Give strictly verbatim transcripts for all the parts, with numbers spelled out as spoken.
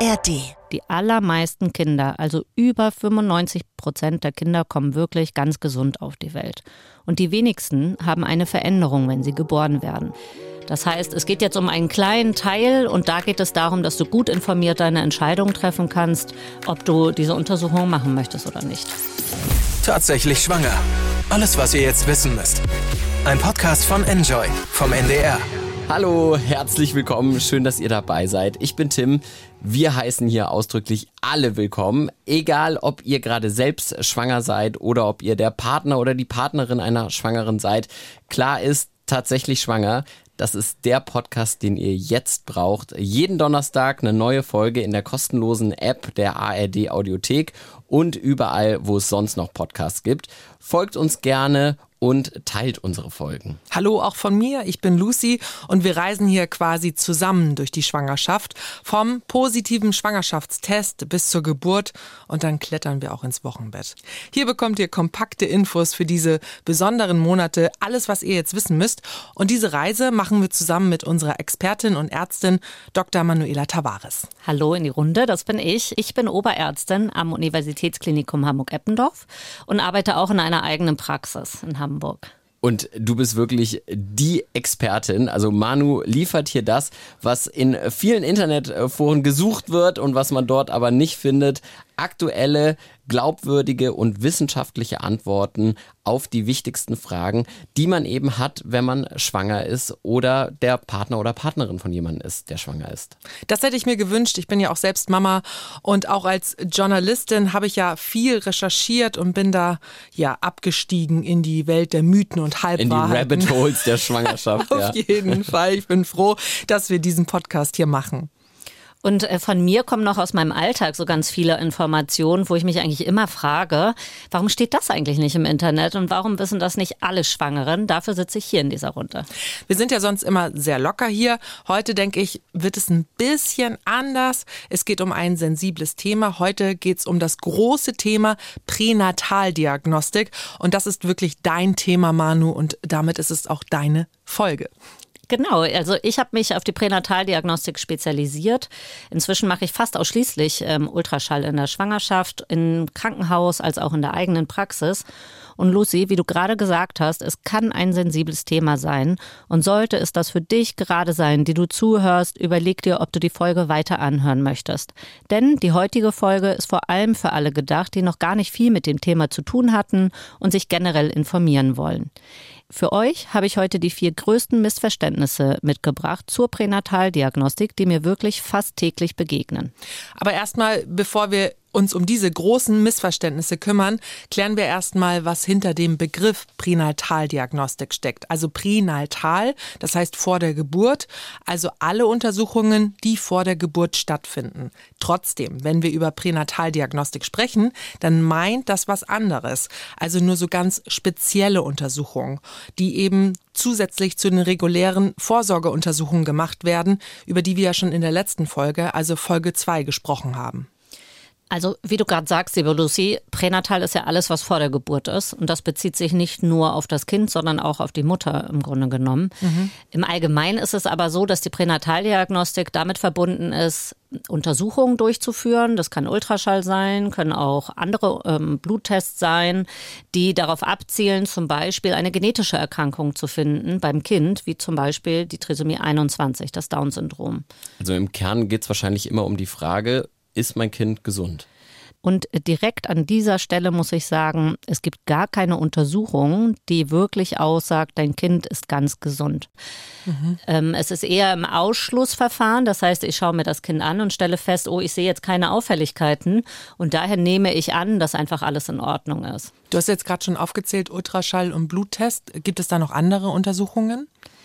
R D. Die allermeisten Kinder, also über fünfundneunzig Prozent der Kinder, kommen wirklich ganz gesund auf die Welt. Und die wenigsten haben eine Veränderung, wenn sie geboren werden. Das heißt, es geht jetzt um einen kleinen Teil und da geht es darum, dass du gut informiert deine Entscheidung treffen kannst, ob du diese Untersuchung machen möchtest oder nicht. Tatsächlich schwanger. Alles, was ihr jetzt wissen müsst. Ein Podcast von Enjoy vom N D R. Hallo, herzlich willkommen. Schön, dass ihr dabei seid. Ich bin Tim. Wir heißen hier ausdrücklich alle willkommen. Egal, ob ihr gerade selbst schwanger seid oder ob ihr der Partner oder die Partnerin einer Schwangeren seid. Klar ist, tatsächlich schwanger. Das ist der Podcast, den ihr jetzt braucht. Jeden Donnerstag eine neue Folge in der kostenlosen App der A R D Audiothek und überall, wo es sonst noch Podcasts gibt. Folgt uns gerne und teilt unsere Folgen. Hallo auch von mir, ich bin Lucy und wir reisen hier quasi zusammen durch die Schwangerschaft. Vom positiven Schwangerschaftstest bis zur Geburt und dann klettern wir auch ins Wochenbett. Hier bekommt ihr kompakte Infos für diese besonderen Monate, alles was ihr jetzt wissen müsst. Und diese Reise machen wir zusammen mit unserer Expertin und Ärztin Doktor Manuela Tavares. Hallo in die Runde, das bin ich. Ich bin Oberärztin am Universitätsklinikum Hamburg-Eppendorf und arbeite auch in einer eigenen Praxis in Hamburg. Hamburg. Und du bist wirklich die Expertin. Also Manu liefert hier das, was in vielen Internetforen gesucht wird und was man dort aber nicht findet. Aktuelle, glaubwürdige und wissenschaftliche Antworten auf die wichtigsten Fragen, die man eben hat, wenn man schwanger ist oder der Partner oder Partnerin von jemandem ist, der schwanger ist. Das hätte ich mir gewünscht. Ich bin ja auch selbst Mama und auch als Journalistin habe ich ja viel recherchiert und bin da ja abgestiegen in die Welt der Mythen und Halbwahrheiten. In die Rabbit Holes der Schwangerschaft. Auf ja. jeden Fall. Ich bin froh, dass wir diesen Podcast hier machen. Und von mir kommen noch aus meinem Alltag so ganz viele Informationen, wo ich mich eigentlich immer frage, warum steht das eigentlich nicht im Internet und warum wissen das nicht alle Schwangeren? Dafür sitze ich hier in dieser Runde. Wir sind ja sonst immer sehr locker hier. Heute, denke ich, wird es ein bisschen anders. Es geht um ein sensibles Thema. Heute geht es um das große Thema Pränataldiagnostik. Und das ist wirklich dein Thema, Manu, und damit ist es auch deine Folge. Genau, also ich habe mich auf die Pränataldiagnostik spezialisiert. Inzwischen mache ich fast ausschließlich ähm, Ultraschall in der Schwangerschaft, im Krankenhaus als auch in der eigenen Praxis. Und Lucy, wie du gerade gesagt hast, es kann ein sensibles Thema sein. Und sollte es das für dich gerade sein, die du zuhörst, überleg dir, ob du die Folge weiter anhören möchtest. Denn die heutige Folge ist vor allem für alle gedacht, die noch gar nicht viel mit dem Thema zu tun hatten und sich generell informieren wollen. Für euch habe ich heute die vier größten Missverständnisse mitgebracht zur Pränataldiagnostik, die mir wirklich fast täglich begegnen. Aber erstmal, bevor wir uns um diese großen Missverständnisse kümmern, klären wir erstmal, was hinter dem Begriff Pränataldiagnostik steckt. Also pränatal, das heißt vor der Geburt, also alle Untersuchungen, die vor der Geburt stattfinden. Trotzdem, wenn wir über Pränataldiagnostik sprechen, dann meint das was anderes. Also nur so ganz spezielle Untersuchungen, die eben zusätzlich zu den regulären Vorsorgeuntersuchungen gemacht werden, über die wir ja schon in der letzten Folge, also Folge zwei, gesprochen haben. Also wie du gerade sagst, liebe Lucy, pränatal ist ja alles, was vor der Geburt ist. Und das bezieht sich nicht nur auf das Kind, sondern auch auf die Mutter im Grunde genommen. Mhm. Im Allgemeinen ist es aber so, dass die Pränataldiagnostik damit verbunden ist, Untersuchungen durchzuführen. Das kann Ultraschall sein, können auch andere ähm, Bluttests sein, die darauf abzielen, zum Beispiel eine genetische Erkrankung zu finden beim Kind, wie zum Beispiel die Trisomie einundzwanzig, das Down-Syndrom. Also im Kern geht es wahrscheinlich immer um die Frage, ist mein Kind gesund? Und direkt an dieser Stelle muss ich sagen, es gibt gar keine Untersuchung, die wirklich aussagt, dein Kind ist ganz gesund. Mhm. Ähm, es ist eher im Ausschlussverfahren, das heißt, ich schaue mir das Kind an und stelle fest, oh, ich sehe jetzt keine Auffälligkeiten und daher nehme ich an, dass einfach alles in Ordnung ist. Du hast jetzt gerade schon aufgezählt, Ultraschall und Bluttest. Gibt es da noch andere Untersuchungen?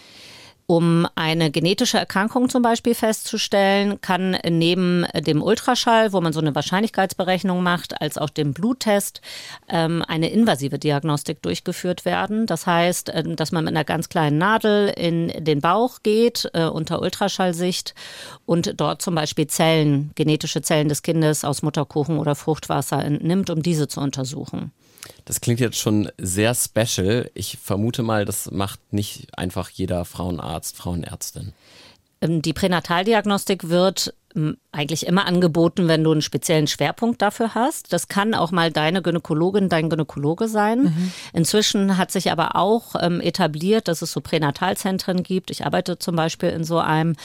Um eine genetische Erkrankung zum Beispiel festzustellen, kann neben dem Ultraschall, wo man so eine Wahrscheinlichkeitsberechnung macht, als auch dem Bluttest ähm, eine invasive Diagnostik durchgeführt werden. Das heißt, äh, dass man mit einer ganz kleinen Nadel in den Bauch geht, äh, unter Ultraschallsicht und dort zum Beispiel Zellen, genetische Zellen des Kindes aus Mutterkuchen oder Fruchtwasser entnimmt, um diese zu untersuchen. Das klingt jetzt schon sehr special. Ich vermute mal, das macht nicht einfach jeder Frauenarzt, Frauenärztin. Die Pränataldiagnostik wird eigentlich immer angeboten, wenn du einen speziellen Schwerpunkt dafür hast. Das kann auch mal deine Gynäkologin, dein Gynäkologe sein. Mhm. Inzwischen hat sich aber auch ähm, etabliert, dass es so Pränatalzentren gibt. Ich arbeite zum Beispiel in so einem,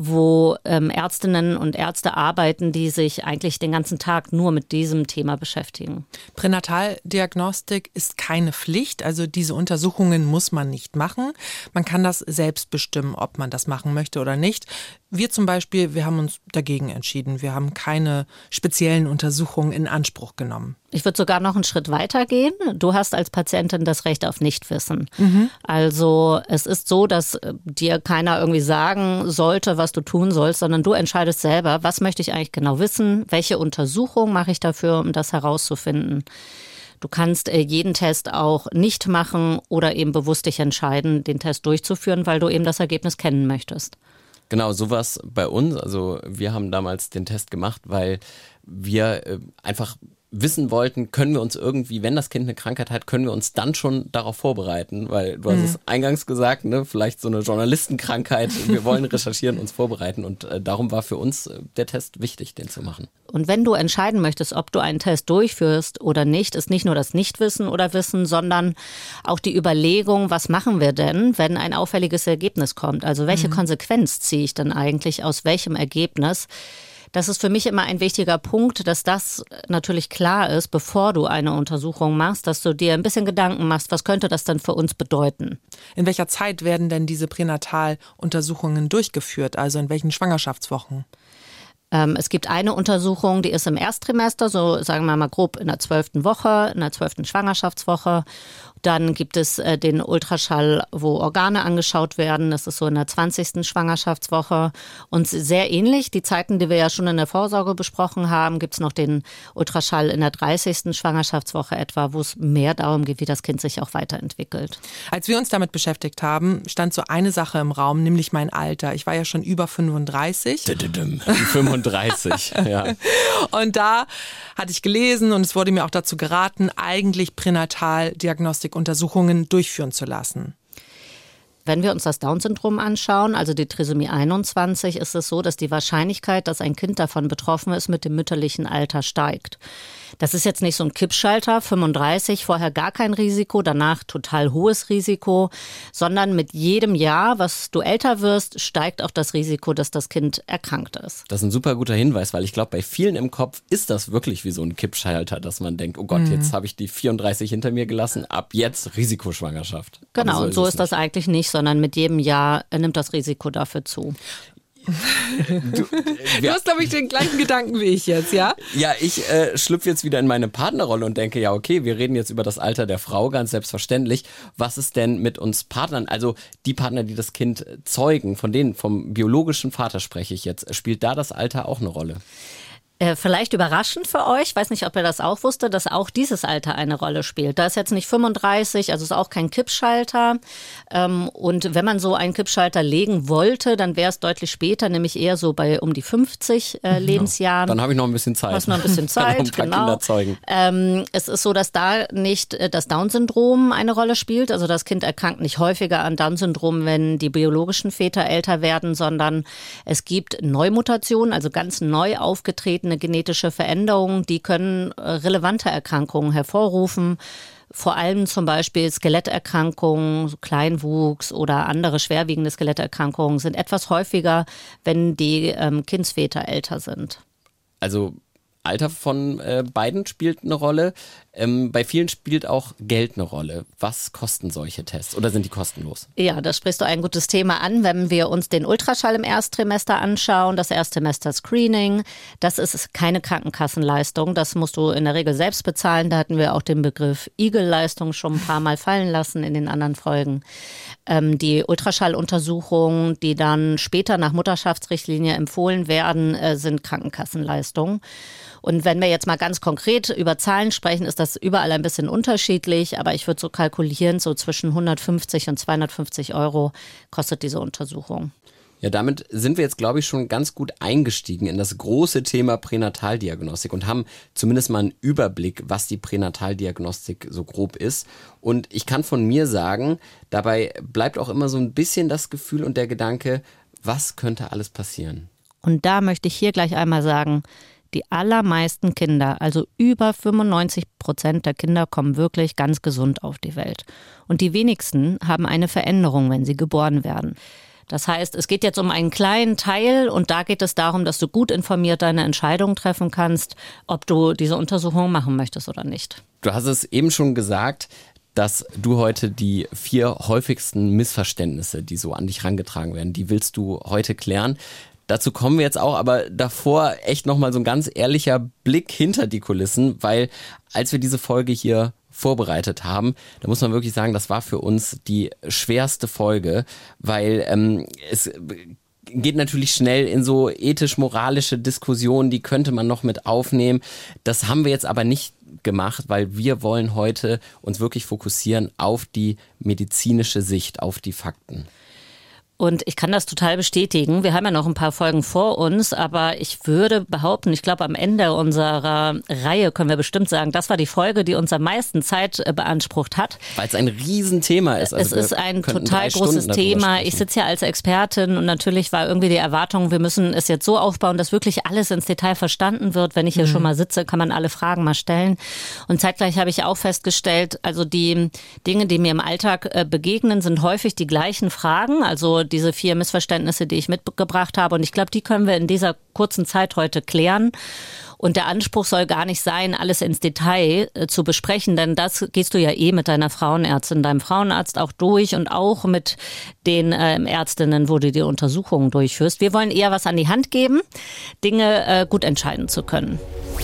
wo ähm, Ärztinnen und Ärzte arbeiten, die sich eigentlich den ganzen Tag nur mit diesem Thema beschäftigen. Pränataldiagnostik ist keine Pflicht, also diese Untersuchungen muss man nicht machen. Man kann das selbst bestimmen, ob man das machen möchte oder nicht. Wir zum Beispiel, wir haben uns dagegen entschieden. Wir haben keine speziellen Untersuchungen in Anspruch genommen. Ich würde sogar noch einen Schritt weiter gehen. Du hast als Patientin das Recht auf Nichtwissen. Mhm. Also es ist so, dass dir keiner irgendwie sagen sollte, was du tun sollst, sondern du entscheidest selber, was möchte ich eigentlich genau wissen, welche Untersuchung mache ich dafür, um das herauszufinden. Du kannst jeden Test auch nicht machen oder eben bewusst dich entscheiden, den Test durchzuführen, weil du eben das Ergebnis kennen möchtest. Genau, sowas bei uns. Also wir haben damals den Test gemacht, weil wir äh, einfach wissen wollten, können wir uns irgendwie, wenn das Kind eine Krankheit hat, können wir uns dann schon darauf vorbereiten, weil du hast mhm. es eingangs gesagt, ne, vielleicht so eine Journalistenkrankheit, wir wollen recherchieren, uns vorbereiten und äh, darum war für uns äh, der Test wichtig, den zu machen. Und wenn du entscheiden möchtest, ob du einen Test durchführst oder nicht, ist nicht nur das Nichtwissen oder Wissen, sondern auch die Überlegung, was machen wir denn, wenn ein auffälliges Ergebnis kommt? Also welche mhm. Konsequenz ziehe ich denn eigentlich aus welchem Ergebnis? Das ist für mich immer ein wichtiger Punkt, dass das natürlich klar ist, bevor du eine Untersuchung machst, dass du dir ein bisschen Gedanken machst, was könnte das denn für uns bedeuten? In welcher Zeit werden denn diese Pränataluntersuchungen durchgeführt, also in welchen Schwangerschaftswochen? Ähm, es gibt eine Untersuchung, die ist im Ersttrimester, so sagen wir mal grob in der zwölften Woche, in der zwölften Schwangerschaftswoche. Dann gibt es äh, den Ultraschall, wo Organe angeschaut werden. Das ist so in der zwanzigsten Schwangerschaftswoche. Und sehr ähnlich, die Zeiten, die wir ja schon in der Vorsorge besprochen haben, gibt es noch den Ultraschall in der dreißigsten Schwangerschaftswoche etwa, wo es mehr darum geht, wie das Kind sich auch weiterentwickelt. Als wir uns damit beschäftigt haben, stand so eine Sache im Raum, nämlich mein Alter. Ich war ja schon über fünfunddreißig. fünfunddreißig, ja. Und da hatte ich gelesen und es wurde mir auch dazu geraten, eigentlich Pränataldiagnostikuntersuchungen durchführen zu lassen. Wenn wir uns das Down-Syndrom anschauen, also die Trisomie einundzwanzig, ist es so, dass die Wahrscheinlichkeit, dass ein Kind davon betroffen ist, mit dem mütterlichen Alter steigt. Das ist jetzt nicht so ein Kippschalter, fünfunddreißig, vorher gar kein Risiko, danach total hohes Risiko, sondern mit jedem Jahr, was du älter wirst, steigt auch das Risiko, dass das Kind erkrankt ist. Das ist ein super guter Hinweis, weil ich glaube, bei vielen im Kopf ist das wirklich wie so ein Kippschalter, dass man denkt, oh Gott, mhm. jetzt habe ich die vierunddreißig hinter mir gelassen, ab jetzt Risikoschwangerschaft. Genau, so und so ist, ist das eigentlich nicht, sondern mit jedem Jahr nimmt das Risiko dafür zu. Du, du hast, glaube ich, den gleichen Gedanken wie ich jetzt, ja? Ja, ich äh, schlüpfe jetzt wieder in meine Partnerrolle und denke, ja okay, wir reden jetzt über das Alter der Frau, ganz selbstverständlich. Was ist denn mit uns Partnern, also die Partner, die das Kind zeugen, von denen, vom biologischen Vater spreche ich jetzt, spielt da das Alter auch eine Rolle? Äh, vielleicht überraschend für euch, ich weiß nicht, ob ihr das auch wusstet, dass auch dieses Alter eine Rolle spielt. Da ist jetzt nicht fünfunddreißig, also ist auch kein Kippschalter. Ähm, und wenn man so einen Kippschalter legen wollte, dann wäre es deutlich später, nämlich eher so bei um die fünfzig äh, Lebensjahren. Dann habe ich noch ein bisschen Zeit. Hast noch ein bisschen Zeit, ein paar genau. Kinder zeugen. Ähm, es ist so, dass da nicht äh, das Down-Syndrom eine Rolle spielt. Also das Kind erkrankt nicht häufiger an Down-Syndrom, wenn die biologischen Väter älter werden, sondern es gibt Neumutationen, also ganz neu aufgetreten, eine genetische Veränderungen, die können relevante Erkrankungen hervorrufen. Vor allem zum Beispiel Skeletterkrankungen, Kleinwuchs oder andere schwerwiegende Skeletterkrankungen sind etwas häufiger, wenn die ähm, Kindsväter älter sind. Also Alter von äh, beiden spielt eine Rolle. Ähm, bei vielen spielt auch Geld eine Rolle. Was kosten solche Tests oder sind die kostenlos? Ja, da sprichst du ein gutes Thema an. Wenn wir uns den Ultraschall im Ersttrimester anschauen, das Ersttrimester-Screening, das ist keine Krankenkassenleistung. Das musst du in der Regel selbst bezahlen. Da hatten wir auch den Begriff I G E L-Leistung schon ein paar Mal fallen lassen in den anderen Folgen. Ähm, die Ultraschalluntersuchungen, die dann später nach Mutterschaftsrichtlinie empfohlen werden, äh, sind Krankenkassenleistungen. Und wenn wir jetzt mal ganz konkret über Zahlen sprechen, ist das überall ein bisschen unterschiedlich. Aber ich würde so kalkulieren, so zwischen hundertfünfzig und zweihundertfünfzig Euro kostet diese Untersuchung. Ja, damit sind wir jetzt, glaube ich, schon ganz gut eingestiegen in das große Thema Pränataldiagnostik und haben zumindest mal einen Überblick, was die Pränataldiagnostik so grob ist. Und ich kann von mir sagen, dabei bleibt auch immer so ein bisschen das Gefühl und der Gedanke, was könnte alles passieren? Und da möchte ich hier gleich einmal sagen, die allermeisten Kinder, also über fünfundneunzig Prozent der Kinder, kommen wirklich ganz gesund auf die Welt. Und die wenigsten haben eine Veränderung, wenn sie geboren werden. Das heißt, es geht jetzt um einen kleinen Teil und da geht es darum, dass du gut informiert deine Entscheidung treffen kannst, ob du diese Untersuchung machen möchtest oder nicht. Du hast es eben schon gesagt, dass du heute die vier häufigsten Missverständnisse, die so an dich herangetragen werden, die willst du heute klären. Dazu kommen wir jetzt auch, aber davor echt nochmal so ein ganz ehrlicher Blick hinter die Kulissen, weil als wir diese Folge hier vorbereitet haben, da muss man wirklich sagen, das war für uns die schwerste Folge, weil ähm, es geht natürlich schnell in so ethisch-moralische Diskussionen, die könnte man noch mit aufnehmen. Das haben wir jetzt aber nicht gemacht, weil wir wollen heute uns wirklich fokussieren auf die medizinische Sicht, auf die Fakten. Und ich kann das total bestätigen. Wir haben ja noch ein paar Folgen vor uns, aber ich würde behaupten, ich glaube, am Ende unserer Reihe können wir bestimmt sagen, das war die Folge, die uns am meisten Zeit beansprucht hat. Weil es ein Riesenthema ist. Also es ist ein total großes Thema. Ich sitze ja als Expertin und natürlich war irgendwie die Erwartung, wir müssen es jetzt so aufbauen, dass wirklich alles ins Detail verstanden wird. Wenn ich hier mhm. schon mal sitze, kann man alle Fragen mal stellen. Und zeitgleich habe ich auch festgestellt, also die Dinge, die mir im Alltag begegnen, sind häufig die gleichen Fragen. Also diese vier Missverständnisse, die ich mitgebracht habe. Und ich glaube, die können wir in dieser kurzen Zeit heute klären. Und der Anspruch soll gar nicht sein, alles ins Detail äh, zu besprechen, denn das gehst du ja eh mit deiner Frauenärztin, deinem Frauenarzt auch durch und auch mit den äh, Ärztinnen, wo du die Untersuchungen durchführst. Wir wollen eher was an die Hand geben, Dinge äh, gut entscheiden zu können.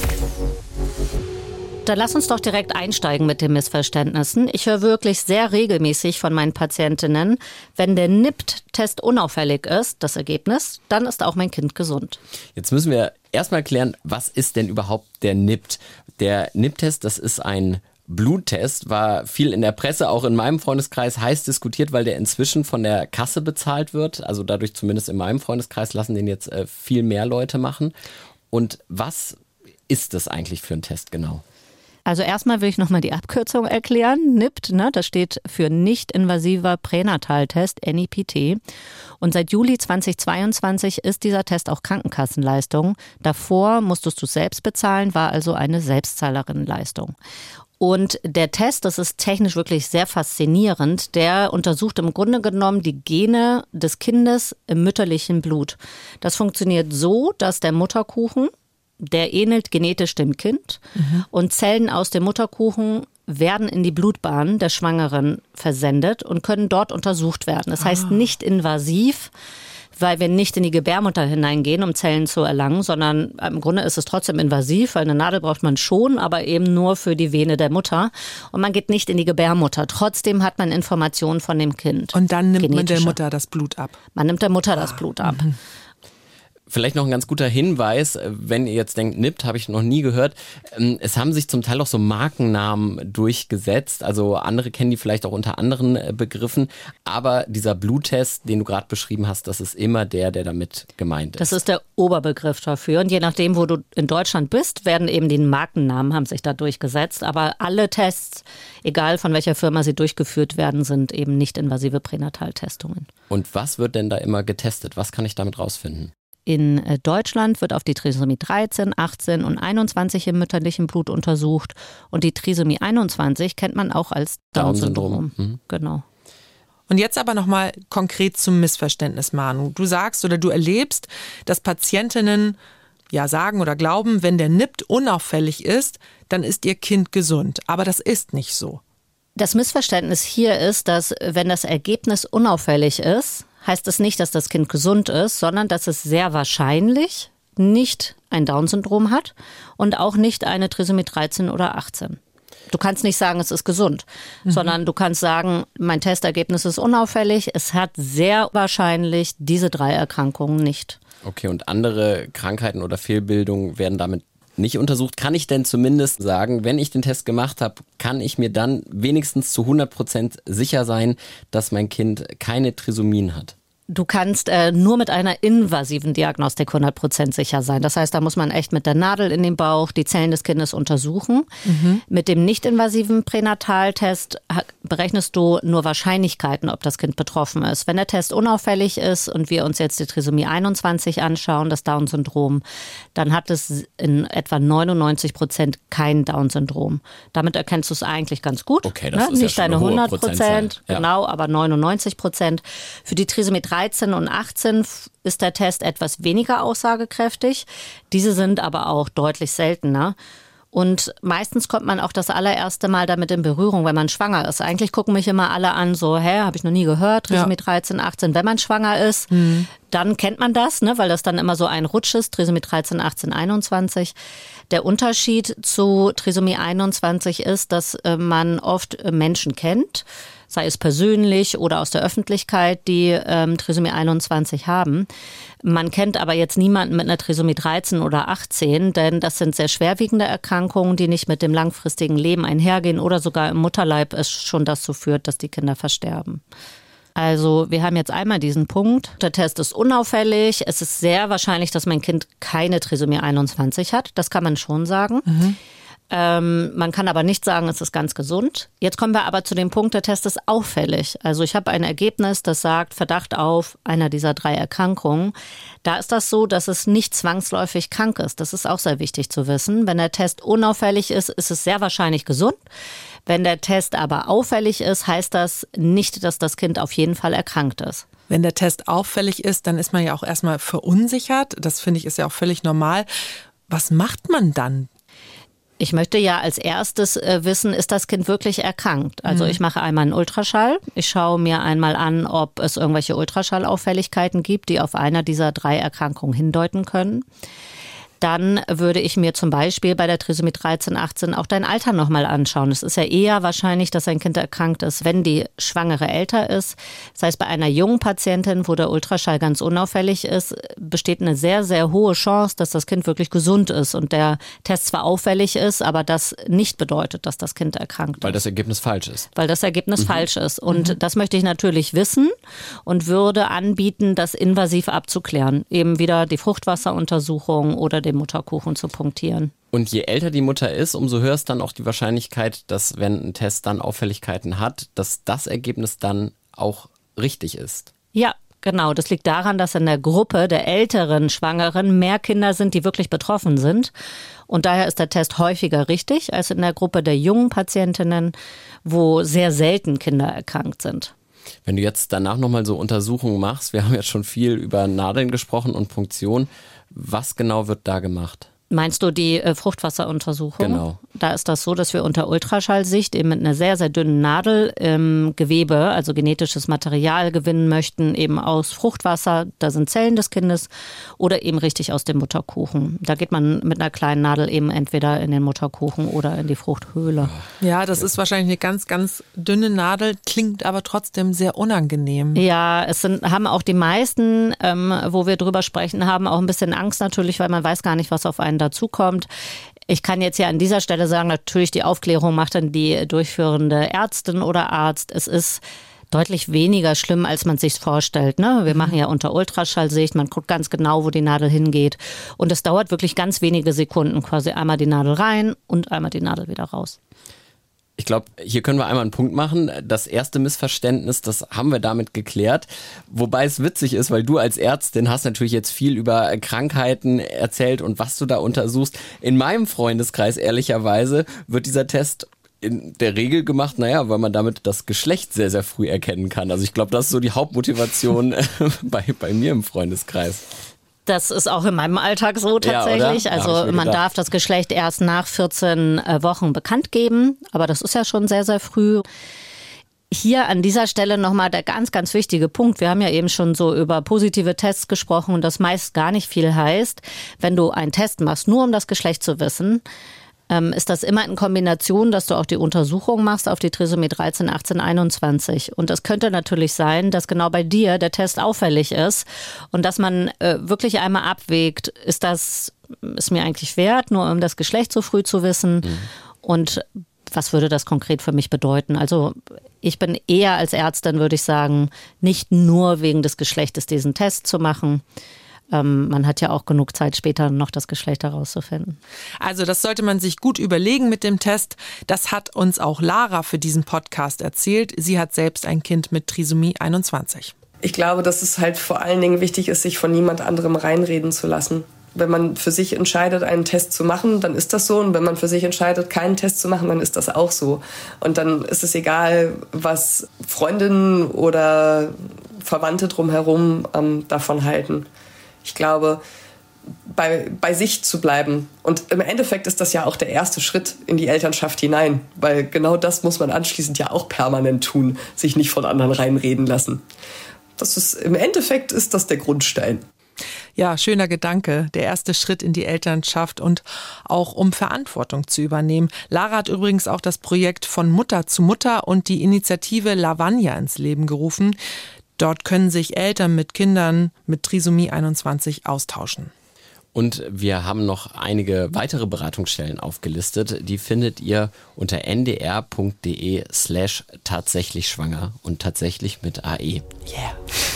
Dann lass uns doch direkt einsteigen mit den Missverständnissen. Ich höre wirklich sehr regelmäßig von meinen Patientinnen, wenn der N I P T-Test unauffällig ist, das Ergebnis, dann ist auch mein Kind gesund. Jetzt müssen wir erstmal klären, was ist denn überhaupt der N I P T? Der N I P T-Test, das ist ein Bluttest, war viel in der Presse, auch in meinem Freundeskreis heiß diskutiert, weil der inzwischen von der Kasse bezahlt wird. Also dadurch, zumindest in meinem Freundeskreis, lassen den jetzt äh, viel mehr Leute machen. Und was ist das eigentlich für ein Test genau? Also erstmal will ich nochmal die Abkürzung erklären. N I P T, ne, das steht für nicht-invasiver Pränataltest, N I P T. Und seit Juli zweitausendzweiundzwanzig ist dieser Test auch Krankenkassenleistung. Davor musstest du selbst bezahlen, war also eine Selbstzahlerinnenleistung. Und der Test, das ist technisch wirklich sehr faszinierend, der untersucht im Grunde genommen die Gene des Kindes im mütterlichen Blut. Das funktioniert so, dass der Mutterkuchen, der ähnelt genetisch dem Kind mhm. und Zellen aus dem Mutterkuchen werden in die Blutbahn der Schwangeren versendet und können dort untersucht werden. Das heißt nicht invasiv, weil wir nicht in die Gebärmutter hineingehen, um Zellen zu erlangen, sondern im Grunde ist es trotzdem invasiv, weil eine Nadel braucht man schon, aber eben nur für die Vene der Mutter. Und man geht nicht in die Gebärmutter. Trotzdem hat man Informationen von dem Kind. Und dann nimmt man der Mutter das Blut ab. Man nimmt der Mutter das Blut ab. Mhm. Vielleicht noch ein ganz guter Hinweis, wenn ihr jetzt denkt, N I P T habe ich noch nie gehört. Es haben sich zum Teil auch so Markennamen durchgesetzt, also andere kennen die vielleicht auch unter anderen Begriffen, aber dieser Bluttest, den du gerade beschrieben hast, das ist immer der, der damit gemeint ist. Das ist der Oberbegriff dafür und je nachdem, wo du in Deutschland bist, werden eben die Markennamen, haben sich da durchgesetzt, aber alle Tests, egal von welcher Firma sie durchgeführt werden, sind eben nicht invasive Pränataltestungen. Und was wird denn da immer getestet? Was kann ich damit rausfinden? In Deutschland wird auf die Trisomie dreizehn, achtzehn und einundzwanzig im mütterlichen Blut untersucht. Und die Trisomie einundzwanzig kennt man auch als Down-Syndrom. Down-Syndrom. Mhm. Genau. Und jetzt aber nochmal konkret zum Missverständnis, Manu. Du sagst oder du erlebst, dass Patientinnen ja sagen oder glauben, wenn der N I P T unauffällig ist, dann ist ihr Kind gesund. Aber das ist nicht so. Das Missverständnis hier ist, dass wenn das Ergebnis unauffällig ist, heißt es nicht, dass das Kind gesund ist, sondern dass es sehr wahrscheinlich nicht ein Down-Syndrom hat und auch nicht eine Trisomie dreizehn oder achtzehn. Du kannst nicht sagen, es ist gesund, mhm. sondern du kannst sagen, mein Testergebnis ist unauffällig, es hat sehr wahrscheinlich diese drei Erkrankungen nicht. Okay, und andere Krankheiten oder Fehlbildungen werden damit nicht untersucht. Kann ich denn zumindest sagen, wenn ich den Test gemacht habe, kann ich mir dann wenigstens zu hundert Prozent sicher sein, dass mein Kind keine Trisomien hat? Du kannst äh, nur mit einer invasiven Diagnostik hundert Prozent sicher sein. Das heißt, da muss man echt mit der Nadel in den Bauch die Zellen des Kindes untersuchen. Mhm. Mit dem nicht-invasiven Pränataltest berechnest du nur Wahrscheinlichkeiten, ob das Kind betroffen ist. Wenn der Test unauffällig ist und wir uns jetzt die Trisomie einundzwanzig anschauen, das Down-Syndrom, dann hat es in etwa neunundneunzig Prozent kein Down-Syndrom. Damit erkennst du es eigentlich ganz gut. Okay, das ne? ist Nicht ja schon deine eine hohe hundert Prozent, ja. genau, aber neunundneunzig Prozent. Für die Trisomie dreizehn und achtzehn ist der Test etwas weniger aussagekräftig. Diese sind aber auch deutlich seltener. Und meistens kommt man auch das allererste Mal damit in Berührung, wenn man schwanger ist. Eigentlich gucken mich immer alle an, so, hä, habe ich noch nie gehört, Trisomie ja. dreizehn, achtzehn. Wenn man schwanger ist, mhm. dann kennt man das, ne, weil das dann immer so ein Rutsch ist, Trisomie dreizehn, achtzehn, einundzwanzig. Der Unterschied zu Trisomie einundzwanzig ist, dass äh, man oft äh, Menschen kennt, sei es persönlich oder aus der Öffentlichkeit, die ähm, Trisomie einundzwanzig haben. Man kennt aber jetzt niemanden mit einer Trisomie dreizehn oder achtzehn, denn das sind sehr schwerwiegende Erkrankungen, die nicht mit dem langfristigen Leben einhergehen oder sogar im Mutterleib es schon dazu führt, dass die Kinder versterben. Also wir haben jetzt einmal diesen Punkt, der Test ist unauffällig, es ist sehr wahrscheinlich, dass mein Kind keine Trisomie einundzwanzig hat, das kann man schon sagen. Mhm. Ähm, man kann aber nicht sagen, es ist ganz gesund. Jetzt kommen wir aber zu dem Punkt, der Test ist auffällig. Also ich habe ein Ergebnis, das sagt Verdacht auf einer dieser drei Erkrankungen. Da ist das so, dass es nicht zwangsläufig krank ist. Das ist auch sehr wichtig zu wissen. Wenn der Test unauffällig ist, ist es sehr wahrscheinlich gesund. Wenn der Test aber auffällig ist, heißt das nicht, dass das Kind auf jeden Fall erkrankt ist. Wenn der Test auffällig ist, dann ist man ja auch erstmal verunsichert. Das finde ich ist ja auch völlig normal. Was macht man dann? Ich möchte ja als erstes äh, wissen, ist das Kind wirklich erkrankt? Also ich mache einmal einen Ultraschall. Ich schaue mir einmal an, ob es irgendwelche Ultraschallauffälligkeiten gibt, die auf einer dieser drei Erkrankungen hindeuten können. Dann würde ich mir zum Beispiel bei der Trisomie dreizehn, achtzehn auch dein Alter nochmal anschauen. Es ist ja eher wahrscheinlich, dass ein Kind erkrankt ist, wenn die Schwangere älter ist. Das heißt, bei einer jungen Patientin, wo der Ultraschall ganz unauffällig ist, besteht eine sehr, sehr hohe Chance, dass das Kind wirklich gesund ist und der Test zwar auffällig ist, aber das nicht bedeutet, dass das Kind erkrankt ist. Weil das Ergebnis falsch ist. Weil das Ergebnis mhm. falsch ist. Und mhm. das möchte ich natürlich wissen und würde anbieten, das invasiv abzuklären. Eben wieder die Fruchtwasseruntersuchung oder den Mutterkuchen zu punktieren. Und je älter die Mutter ist, umso höher ist dann auch die Wahrscheinlichkeit, dass wenn ein Test dann Auffälligkeiten hat, dass das Ergebnis dann auch richtig ist. Ja, genau. Das liegt daran, dass in der Gruppe der älteren Schwangeren mehr Kinder sind, die wirklich betroffen sind. Und daher ist der Test häufiger richtig als in der Gruppe der jungen Patientinnen, wo sehr selten Kinder erkrankt sind. Wenn du jetzt danach nochmal so Untersuchungen machst, wir haben ja schon viel über Nadeln gesprochen und Punktion, was genau wird da gemacht? Meinst du die äh, Fruchtwasseruntersuchung? Genau. Da ist das so, dass wir unter Ultraschallsicht eben mit einer sehr, sehr dünnen Nadel ähm, Gewebe, also genetisches Material gewinnen möchten, eben aus Fruchtwasser, da sind Zellen des Kindes, oder eben richtig aus dem Mutterkuchen. Da geht man mit einer kleinen Nadel eben entweder in den Mutterkuchen oder in die Fruchthöhle. Ja, das ist wahrscheinlich eine ganz, ganz dünne Nadel, klingt aber trotzdem sehr unangenehm. Ja, es sind, haben auch die meisten, ähm, wo wir drüber sprechen, haben auch ein bisschen Angst natürlich, weil man weiß gar nicht, was auf einen dazukommt. Ich kann jetzt ja an dieser Stelle sagen, natürlich die Aufklärung macht dann die durchführende Ärztin oder Arzt. Es ist deutlich weniger schlimm, als man sich vorstellt. Ne? Wir machen ja unter Ultraschallsicht, man guckt ganz genau, wo die Nadel hingeht. Und es dauert wirklich ganz wenige Sekunden, quasi einmal die Nadel rein und einmal die Nadel wieder raus. Ich glaube, hier können wir einmal einen Punkt machen. Das erste Missverständnis, das haben wir damit geklärt. Wobei es witzig ist, weil du als Ärztin hast natürlich jetzt viel über Krankheiten erzählt und was du da untersuchst. In meinem Freundeskreis, ehrlicherweise, wird dieser Test in der Regel gemacht, naja, weil man damit das Geschlecht sehr, sehr früh erkennen kann. Also ich glaube, das ist so die Hauptmotivation bei, bei mir im Freundeskreis. Das ist auch in meinem Alltag so tatsächlich. Ja, also man gedacht. darf das Geschlecht erst nach vierzehn Wochen bekannt geben, aber das ist ja schon sehr, sehr früh. Hier an dieser Stelle nochmal der ganz, ganz wichtige Punkt. Wir haben ja eben schon so über positive Tests gesprochen und das meist gar nicht viel heißt. Wenn du einen Test machst, nur um das Geschlecht zu wissen, ist das immer in Kombination, dass du auch die Untersuchung machst auf die Trisomie dreizehn, achtzehn, einundzwanzig. Und es könnte natürlich sein, dass genau bei dir der Test auffällig ist und dass man äh, wirklich einmal abwägt, ist das ist mir eigentlich wert, nur um das Geschlecht so früh zu wissen. Mhm. Und was würde das konkret für mich bedeuten? Also ich bin eher als Ärztin, würde ich sagen, nicht nur wegen des Geschlechtes diesen Test zu machen. Ähm, man hat ja auch genug Zeit, später noch das Geschlecht herauszufinden. Also das sollte man sich gut überlegen mit dem Test. Das hat uns auch Lara für diesen Podcast erzählt. Sie hat selbst ein Kind mit Trisomie einundzwanzig. Ich glaube, dass es halt vor allen Dingen wichtig ist, sich von niemand anderem reinreden zu lassen. Wenn man für sich entscheidet, einen Test zu machen, dann ist das so. Und wenn man für sich entscheidet, keinen Test zu machen, dann ist das auch so. Und dann ist es egal, was Freundinnen oder Verwandte drumherum ähm, davon halten. Ich glaube, bei, bei sich zu bleiben. Und im Endeffekt ist das ja auch der erste Schritt in die Elternschaft hinein. Weil genau das muss man anschließend ja auch permanent tun, sich nicht von anderen reinreden lassen. Das ist, im Endeffekt ist das der Grundstein. Ja, schöner Gedanke. Der erste Schritt in die Elternschaft und auch um Verantwortung zu übernehmen. Lara hat übrigens auch das Projekt von Mutter zu Mutter und die Initiative Lavanya ins Leben gerufen. Dort können sich Eltern mit Kindern mit Trisomie einundzwanzig austauschen. Und wir haben noch einige weitere Beratungsstellen aufgelistet. Die findet ihr unter ndr.de slash tatsächlich schwanger und tatsächlich mit A E. Yeah.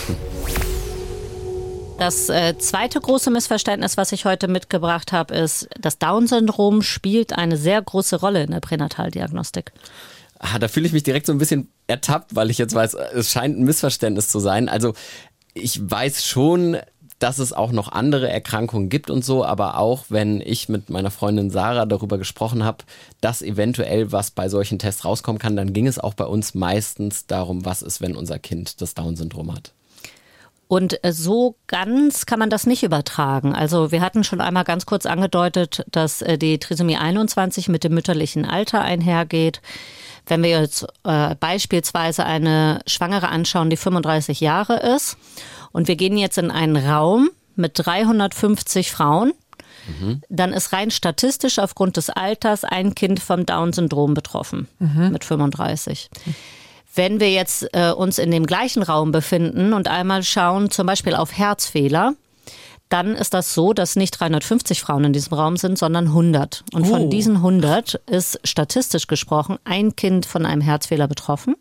Das äh, zweite große Missverständnis, was ich heute mitgebracht habe, ist, das Down-Syndrom spielt eine sehr große Rolle in der Pränataldiagnostik. Ah, da fühle ich mich direkt so ein bisschen ertappt, weil ich jetzt weiß, es scheint ein Missverständnis zu sein. Also ich weiß schon, dass es auch noch andere Erkrankungen gibt und so, aber auch wenn ich mit meiner Freundin Sarah darüber gesprochen habe, dass eventuell was bei solchen Tests rauskommen kann, dann ging es auch bei uns meistens darum, was ist, wenn unser Kind das Down-Syndrom hat. Und so ganz kann man das nicht übertragen. Also wir hatten schon einmal ganz kurz angedeutet, dass die Trisomie einundzwanzig mit dem mütterlichen Alter einhergeht. Wenn wir jetzt äh, beispielsweise eine Schwangere anschauen, die fünfunddreißig Jahre ist und wir gehen jetzt in einen Raum mit dreihundertfünfzig Frauen, mhm. dann ist rein statistisch aufgrund des Alters ein Kind vom Down-Syndrom betroffen, mhm. mit fünfunddreißig. Wenn wir jetzt äh, uns in dem gleichen Raum befinden und einmal schauen, zum Beispiel auf Herzfehler, dann ist das so, dass nicht dreihundertfünfzig Frauen in diesem Raum sind, sondern hundert. Und oh. von diesen hundert ist statistisch gesprochen ein Kind von einem Herzfehler betroffen.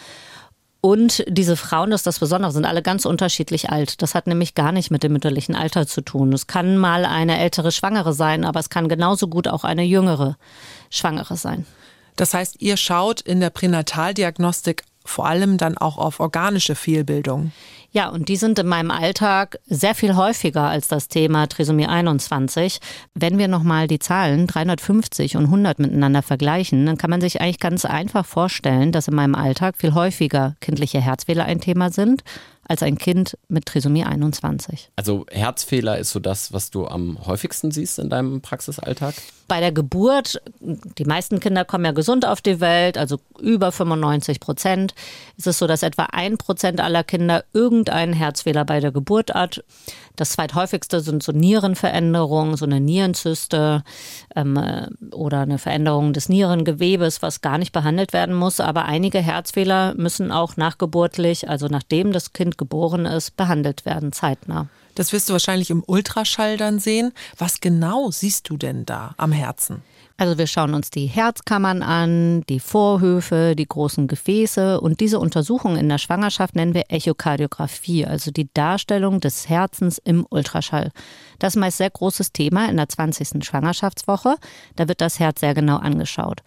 Und diese Frauen, das ist das Besondere, sind alle ganz unterschiedlich alt. Das hat nämlich gar nicht mit dem mütterlichen Alter zu tun. Es kann mal eine ältere Schwangere sein, aber es kann genauso gut auch eine jüngere Schwangere sein. Das heißt, ihr schaut in der Pränataldiagnostik vor allem dann auch auf organische Fehlbildungen. Ja, und die sind in meinem Alltag sehr viel häufiger als das Thema Trisomie einundzwanzig. Wenn wir nochmal die Zahlen dreihundertfünfzig und hundert miteinander vergleichen, dann kann man sich eigentlich ganz einfach vorstellen, dass in meinem Alltag viel häufiger kindliche Herzfehler ein Thema sind, als ein Kind mit Trisomie einundzwanzig. Also Herzfehler ist so das, was du am häufigsten siehst in deinem Praxisalltag? Bei der Geburt, die meisten Kinder kommen ja gesund auf die Welt, also über fünfundneunzig Prozent, ist es so, dass etwa ein Prozent aller Kinder irgendeinen Herzfehler bei der Geburt hat. Das zweithäufigste sind so Nierenveränderungen, so eine Nierenzyste ähm, oder eine Veränderung des Nierengewebes, was gar nicht behandelt werden muss. Aber einige Herzfehler müssen auch nachgeburtlich, also nachdem das Kind geboren ist, behandelt werden, zeitnah. Das wirst du wahrscheinlich im Ultraschall dann sehen. Was genau siehst du denn da am Herzen? Also wir schauen uns die Herzkammern an, die Vorhöfe, die großen Gefäße und diese Untersuchung in der Schwangerschaft nennen wir Echokardiographie, also die Darstellung des Herzens im Ultraschall. Das ist meist sehr großes Thema in der zwanzigsten Schwangerschaftswoche. Da wird das Herz sehr genau angeschaut.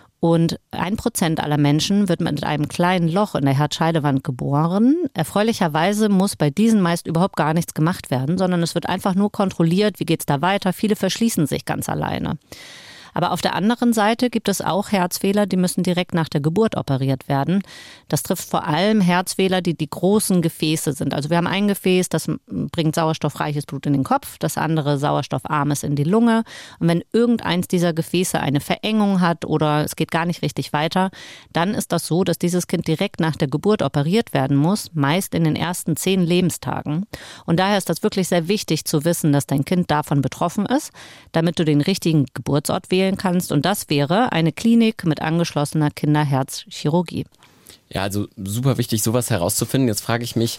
Und ein Prozent aller Menschen wird mit einem kleinen Loch in der Herzscheidewand geboren. Erfreulicherweise muss bei diesen meist überhaupt gar nichts gemacht werden, sondern es wird einfach nur kontrolliert, wie geht's da weiter. Viele verschließen sich ganz alleine. Aber auf der anderen Seite gibt es auch Herzfehler, die müssen direkt nach der Geburt operiert werden. Das trifft vor allem Herzfehler, die die großen Gefäße sind. Also wir haben ein Gefäß, das bringt sauerstoffreiches Blut in den Kopf, das andere sauerstoffarmes in die Lunge. Und wenn irgendeins dieser Gefäße eine Verengung hat oder es geht gar nicht richtig weiter, dann ist das so, dass dieses Kind direkt nach der Geburt operiert werden muss, meist in den ersten zehn Lebenstagen. Und daher ist das wirklich sehr wichtig zu wissen, dass dein Kind davon betroffen ist, damit du den richtigen Geburtsort wählen kannst. Und das wäre eine Klinik mit angeschlossener Kinderherzchirurgie. Ja, also super wichtig, sowas herauszufinden. Jetzt frage ich mich,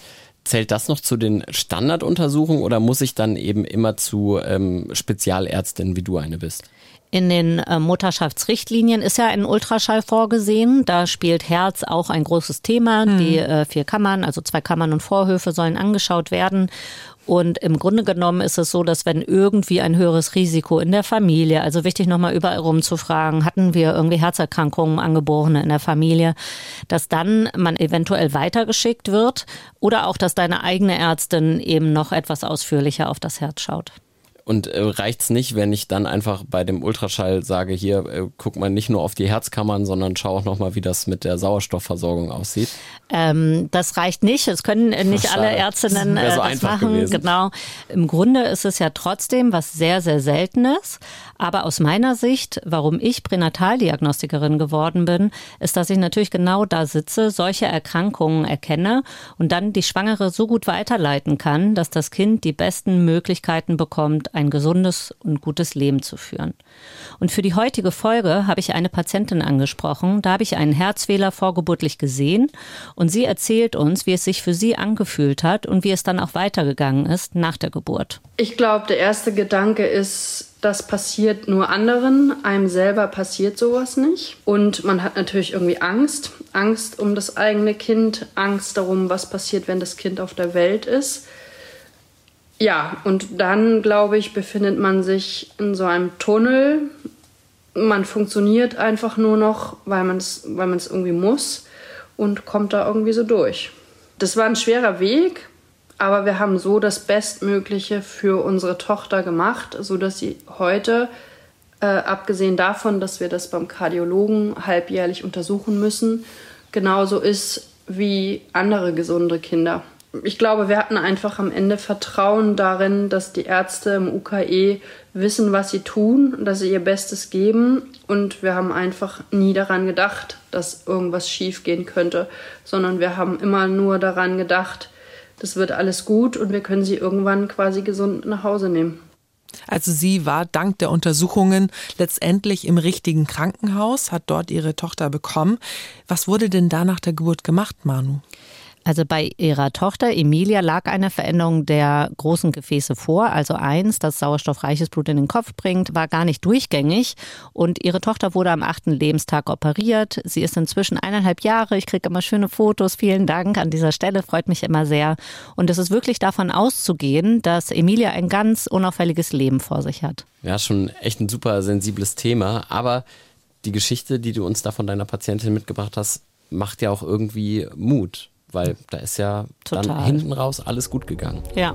Zählt das noch zu den Standarduntersuchungen oder muss ich dann eben immer zu ähm, Spezialärztinnen, wie du eine bist? In den äh, Mutterschaftsrichtlinien ist ja ein Ultraschall vorgesehen. Da spielt Herz auch ein großes Thema. Mhm. Die äh, vier Kammern, also zwei Kammern und Vorhöfe sollen angeschaut werden. Und im Grunde genommen ist es so, dass wenn irgendwie ein höheres Risiko in der Familie, also wichtig nochmal überall rumzufragen, hatten wir irgendwie Herzerkrankungen, Angeborene in der Familie, dass dann man eventuell weitergeschickt wird oder auch, dass deine eigene Ärztin eben noch etwas ausführlicher auf das Herz schaut. Und äh, reicht's nicht, wenn ich dann einfach bei dem Ultraschall sage, hier, äh, guck mal nicht nur auf die Herzkammern, sondern schau auch nochmal, wie das mit der Sauerstoffversorgung aussieht? Ähm, das reicht nicht. Es können nicht Schade. alle Ärztinnen äh, so das machen. Gewesen. Genau. Im Grunde ist es ja trotzdem was sehr, sehr Seltenes. Aber aus meiner Sicht, warum ich Pränataldiagnostikerin geworden bin, ist, dass ich natürlich genau da sitze, solche Erkrankungen erkenne und dann die Schwangere so gut weiterleiten kann, dass das Kind die besten Möglichkeiten bekommt, ein gesundes und gutes Leben zu führen. Und für die heutige Folge habe ich eine Patientin angesprochen. Da habe ich einen Herzfehler vorgeburtlich gesehen und sie erzählt uns, wie es sich für sie angefühlt hat und wie es dann auch weitergegangen ist nach der Geburt. Ich glaube, der erste Gedanke ist, das passiert nur anderen, einem selber passiert sowas nicht. Und man hat natürlich irgendwie Angst, Angst um das eigene Kind, Angst darum, was passiert, wenn das Kind auf der Welt ist. Ja, und dann, glaube ich, befindet man sich in so einem Tunnel. Man funktioniert einfach nur noch, weil man es weil man es irgendwie muss und kommt da irgendwie so durch. Das war ein schwerer Weg, aber wir haben so das Bestmögliche für unsere Tochter gemacht, sodass sie heute, äh, abgesehen davon, dass wir das beim Kardiologen halbjährlich untersuchen müssen, genauso ist wie andere gesunde Kinder. Ich glaube, wir hatten einfach am Ende Vertrauen darin, dass die Ärzte im U K E wissen, was sie tun, dass sie ihr Bestes geben. Und wir haben einfach nie daran gedacht, dass irgendwas schief gehen könnte, sondern wir haben immer nur daran gedacht, das wird alles gut und wir können sie irgendwann quasi gesund nach Hause nehmen. Also sie war dank der Untersuchungen letztendlich im richtigen Krankenhaus, hat dort ihre Tochter bekommen. Was wurde denn da nach der Geburt gemacht, Manu? Also bei ihrer Tochter Emilia lag eine Veränderung der großen Gefäße vor. Also eins, das sauerstoffreiches Blut in den Kopf bringt, war gar nicht durchgängig. Und ihre Tochter wurde am achten Lebenstag operiert. Sie ist inzwischen eineinhalb Jahre. Ich kriege immer schöne Fotos. Vielen Dank an dieser Stelle. Freut mich immer sehr. Und es ist wirklich davon auszugehen, dass Emilia ein ganz unauffälliges Leben vor sich hat. Ja, schon echt ein super sensibles Thema. Aber die Geschichte, die du uns da von deiner Patientin mitgebracht hast, macht ja auch irgendwie Mut. Weil da ist ja Total. Dann hinten raus alles gut gegangen. Ja.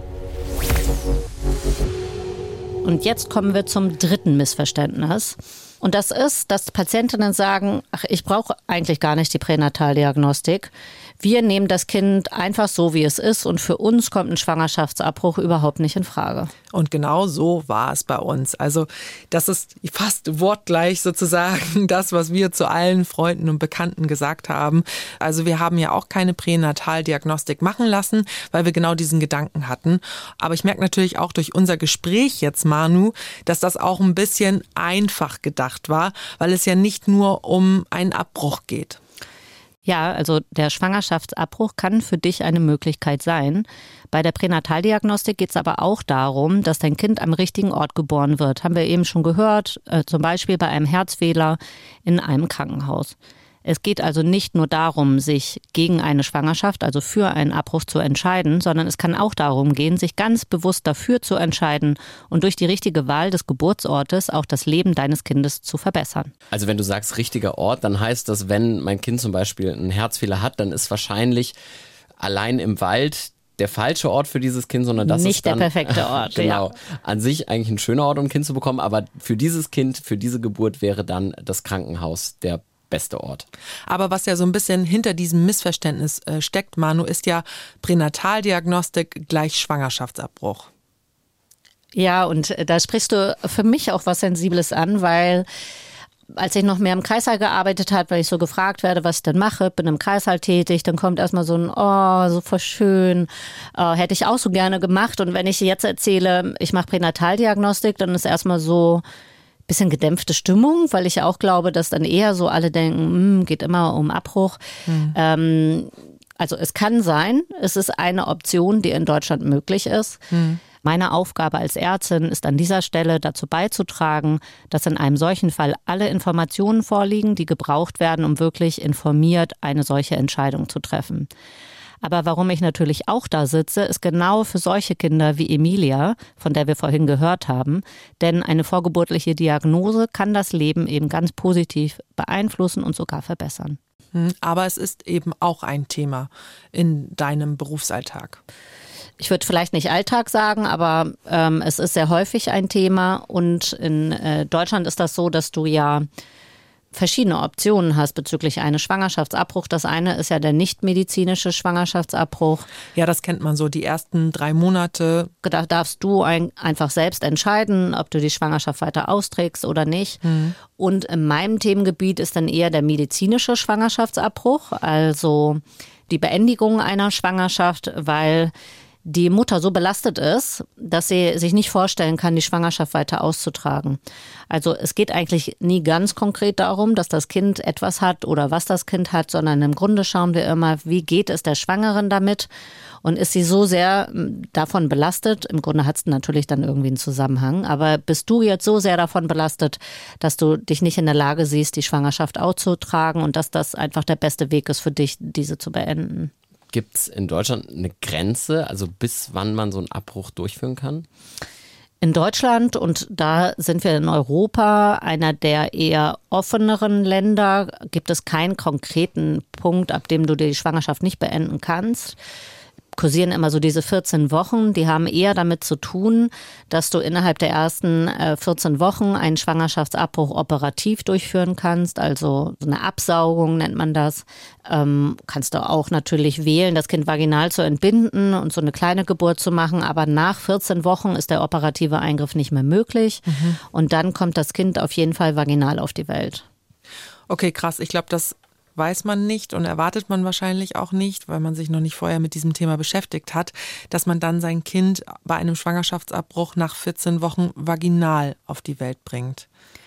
Und jetzt kommen wir zum dritten Missverständnis. Und das ist, dass Patientinnen sagen, ach, ich brauche eigentlich gar nicht die Pränataldiagnostik. Wir nehmen das Kind einfach so, wie es ist und für uns kommt ein Schwangerschaftsabbruch überhaupt nicht in Frage. Und genau so war es bei uns. Also das ist fast wortgleich sozusagen das, was wir zu allen Freunden und Bekannten gesagt haben. Also wir haben ja auch keine Pränataldiagnostik machen lassen, weil wir genau diesen Gedanken hatten. Aber ich merke natürlich auch durch unser Gespräch jetzt, Manu, dass das auch ein bisschen einfach gedacht war, weil es ja nicht nur um einen Abbruch geht. Ja, also der Schwangerschaftsabbruch kann für dich eine Möglichkeit sein. Bei der Pränataldiagnostik geht es aber auch darum, dass dein Kind am richtigen Ort geboren wird. Haben wir eben schon gehört, äh, zum Beispiel bei einem Herzfehler in einem Krankenhaus. Es geht also nicht nur darum, sich gegen eine Schwangerschaft, also für einen Abbruch zu entscheiden, sondern es kann auch darum gehen, sich ganz bewusst dafür zu entscheiden und durch die richtige Wahl des Geburtsortes auch das Leben deines Kindes zu verbessern. Also wenn du sagst richtiger Ort, dann heißt das, wenn mein Kind zum Beispiel einen Herzfehler hat, dann ist wahrscheinlich allein im Wald der falsche Ort für dieses Kind, sondern das nicht ist dann der perfekte Ort. Genau, ja. An sich eigentlich ein schöner Ort, um ein Kind zu bekommen, aber für dieses Kind, für diese Geburt wäre dann das Krankenhaus der beste Ort. Aber was ja so ein bisschen hinter diesem Missverständnis äh, steckt, Manu, ist ja Pränataldiagnostik gleich Schwangerschaftsabbruch. Ja, und da sprichst du für mich auch was Sensibles an, weil als ich noch mehr im Kreissaal gearbeitet habe, weil ich so gefragt werde, was ich denn mache, bin im Kreissaal tätig, dann kommt erstmal so ein, oh, so voll schön, äh, hätte ich auch so gerne gemacht. Und wenn ich jetzt erzähle, ich mache Pränataldiagnostik, dann ist erstmal so bisschen gedämpfte Stimmung, weil ich auch glaube, dass dann eher so alle denken, mh, geht immer um Abbruch. Mhm. Ähm, Also es kann sein, es ist eine Option, die in Deutschland möglich ist. Hm. Meine Aufgabe als Ärztin ist an dieser Stelle dazu beizutragen, dass in einem solchen Fall alle Informationen vorliegen, die gebraucht werden, um wirklich informiert eine solche Entscheidung zu treffen. Aber warum ich natürlich auch da sitze, ist genau für solche Kinder wie Emilia, von der wir vorhin gehört haben. Denn eine vorgeburtliche Diagnose kann das Leben eben ganz positiv beeinflussen und sogar verbessern. Aber es ist eben auch ein Thema in deinem Berufsalltag. Ich würde vielleicht nicht Alltag sagen, aber ähm, es ist sehr häufig ein Thema. Und in äh, Deutschland ist das so, dass du ja verschiedene Optionen hast bezüglich eines Schwangerschaftsabbruchs. Das eine ist ja der nichtmedizinische Schwangerschaftsabbruch. Ja, das kennt man so, die ersten drei Monate. Da darfst du ein, einfach selbst entscheiden, ob du die Schwangerschaft weiter austrägst oder nicht. Mhm. Und in meinem Themengebiet ist dann eher der medizinische Schwangerschaftsabbruch, also die Beendigung einer Schwangerschaft, weil die Mutter so belastet ist, dass sie sich nicht vorstellen kann, die Schwangerschaft weiter auszutragen. Also es geht eigentlich nie ganz konkret darum, dass das Kind etwas hat oder was das Kind hat, sondern im Grunde schauen wir immer, wie geht es der Schwangeren damit und ist sie so sehr davon belastet, im Grunde hat es natürlich dann irgendwie einen Zusammenhang, aber bist du jetzt so sehr davon belastet, dass du dich nicht in der Lage siehst, die Schwangerschaft auszutragen und dass das einfach der beste Weg ist für dich, diese zu beenden? Gibt es in Deutschland eine Grenze, also bis wann man so einen Abbruch durchführen kann? In Deutschland, und da sind wir in Europa, einer der eher offeneren Länder, gibt es keinen konkreten Punkt, ab dem du die Schwangerschaft nicht beenden kannst. Kursieren immer so diese vierzehn Wochen, die haben eher damit zu tun, dass du innerhalb der ersten vierzehn Wochen einen Schwangerschaftsabbruch operativ durchführen kannst, also so eine Absaugung nennt man das. Ähm, kannst du auch natürlich wählen, das Kind vaginal zu entbinden und so eine kleine Geburt zu machen, aber nach vierzehn Wochen ist der operative Eingriff nicht mehr möglich mhm. und dann kommt das Kind auf jeden Fall vaginal auf die Welt. Okay, krass, ich glaube, das weiß man nicht und erwartet man wahrscheinlich auch nicht, weil man sich noch nicht vorher mit diesem Thema beschäftigt hat, dass man dann sein Kind bei einem Schwangerschaftsabbruch nach vierzehn Wochen vaginal auf die Welt bringt.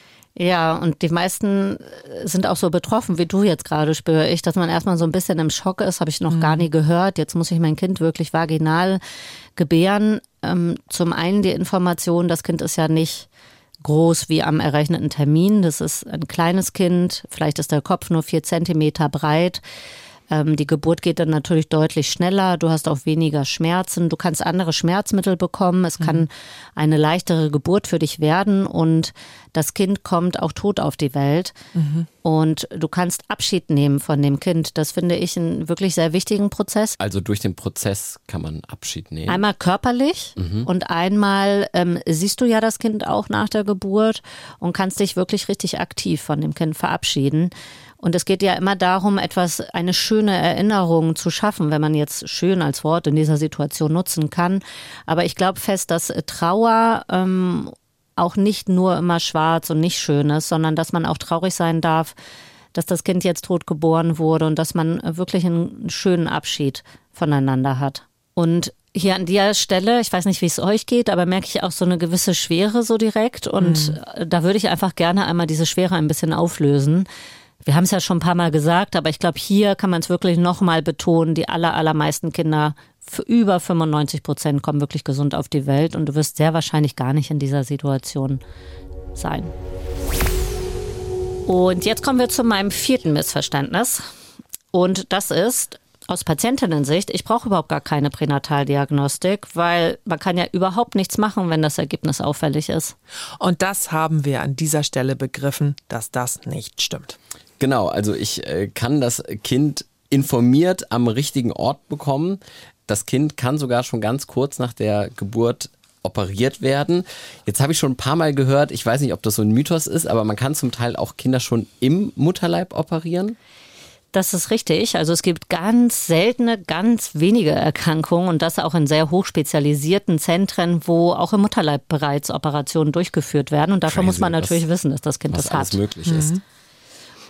Ja, und die meisten sind auch so betroffen, wie du jetzt gerade, spüre ich, dass man erstmal so ein bisschen im Schock ist, habe ich noch mhm. gar nie gehört. Jetzt muss ich mein Kind wirklich vaginal gebären. Ähm, zum einen die Information, das Kind ist ja nicht groß wie am errechneten Termin. Das ist ein kleines Kind, vielleicht ist der Kopf nur vier Zentimeter breit. Ähm, die Geburt geht dann natürlich deutlich schneller, du hast auch weniger Schmerzen, du kannst andere Schmerzmittel bekommen, es kann mhm. eine leichtere Geburt für dich werden und das Kind kommt auch tot auf die Welt mhm. und du kannst Abschied nehmen von dem Kind. Das finde ich einen wirklich sehr wichtigen Prozess. Also durch den Prozess kann man Abschied nehmen? Einmal körperlich mhm. und einmal ähm, siehst du ja das Kind auch nach der Geburt und kannst dich wirklich richtig aktiv von dem Kind verabschieden. Und es geht ja immer darum, etwas, eine schöne Erinnerung zu schaffen, wenn man jetzt schön als Wort in dieser Situation nutzen kann. Aber ich glaube fest, dass Trauer ähm, auch nicht nur immer schwarz und nicht schön ist, sondern dass man auch traurig sein darf, dass das Kind jetzt tot geboren wurde und dass man wirklich einen schönen Abschied voneinander hat. Und hier an der Stelle, ich weiß nicht, wie es euch geht, aber merke ich auch so eine gewisse Schwere so direkt. Und mhm. da würde ich einfach gerne einmal diese Schwere ein bisschen auflösen. Wir haben es ja schon ein paar Mal gesagt, aber ich glaube, hier kann man es wirklich nochmal betonen, die aller, allermeisten Kinder, für über fünfundneunzig Prozent kommen wirklich gesund auf die Welt und du wirst sehr wahrscheinlich gar nicht in dieser Situation sein. Und jetzt kommen wir zu meinem vierten Missverständnis und das ist aus Patientinnen-Sicht, ich brauche überhaupt gar keine Pränataldiagnostik, weil man kann ja überhaupt nichts machen, wenn das Ergebnis auffällig ist. Und das haben wir an dieser Stelle begriffen, dass das nicht stimmt. Genau, also ich äh, kann das Kind informiert am richtigen Ort bekommen. Das Kind kann sogar schon ganz kurz nach der Geburt operiert werden. Jetzt habe ich schon ein paar Mal gehört, ich weiß nicht, ob das so ein Mythos ist, aber man kann zum Teil auch Kinder schon im Mutterleib operieren. Das ist richtig. Also es gibt ganz seltene, ganz wenige Erkrankungen und das auch in sehr hochspezialisierten Zentren, wo auch im Mutterleib bereits Operationen durchgeführt werden. Und dafür Crazy, muss man natürlich was, wissen, dass das Kind das hat. Was alles möglich ist.